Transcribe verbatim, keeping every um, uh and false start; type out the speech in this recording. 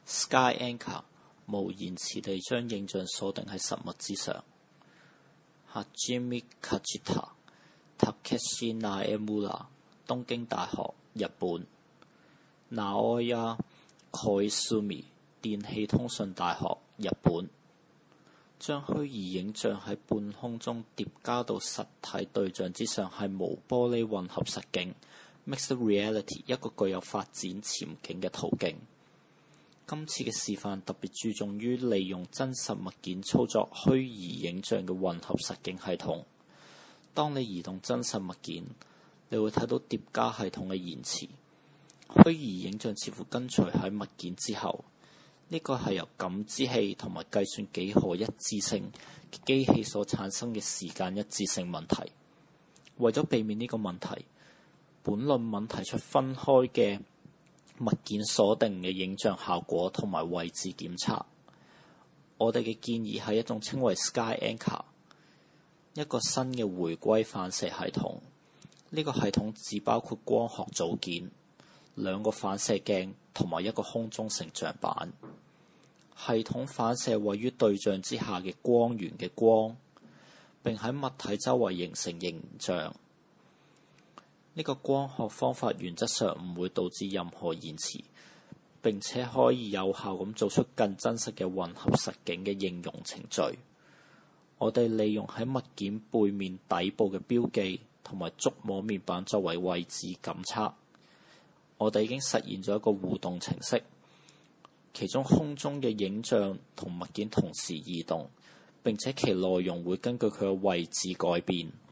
Sky Anchor 無延遲地將影像鎖定喺實物之上。Hajime Kajita、Takeshi Naemura 東京大學日本。Naoya Koizumi 電氣通訊大學日本。將虛擬影像喺半空中疊加到實體對象之上係無玻璃混合實境 Mixed Reality 一個具有發展前景嘅途徑。今次嘅示範特別注重於利用真實物件操作虛擬影像嘅混合實境系統。當你移動真實物件，你會睇到疊加系統嘅延遲。虛擬影像似乎跟隨喺物件之後。呢個係由感知器同埋計算幾何一致性嘅機器所產生嘅時間一致性問題。為咗避免呢個問題，本論文提出分開嘅物件鎖定嘅影像效果同埋位置檢測。我哋嘅建議係一種稱為 Sky Anchor， 一個新嘅回歸反射系統。呢個系統只包括光學組件、兩個反射鏡同埋一個空中成像板。系統反射位於對象之下嘅光源嘅光，並喺物體周圍形成形象。呢個光學方法原則上唔會導致任何延遲，並且可以有效咁做出更真實嘅混合實境嘅應用程序。我哋利用喺物件背面底部嘅標記同埋觸摸面板作為位置感測。我哋已經實現咗一個互動程式，其中空中嘅影像同物件同時移動，並且其內容會根據佢嘅位置改變。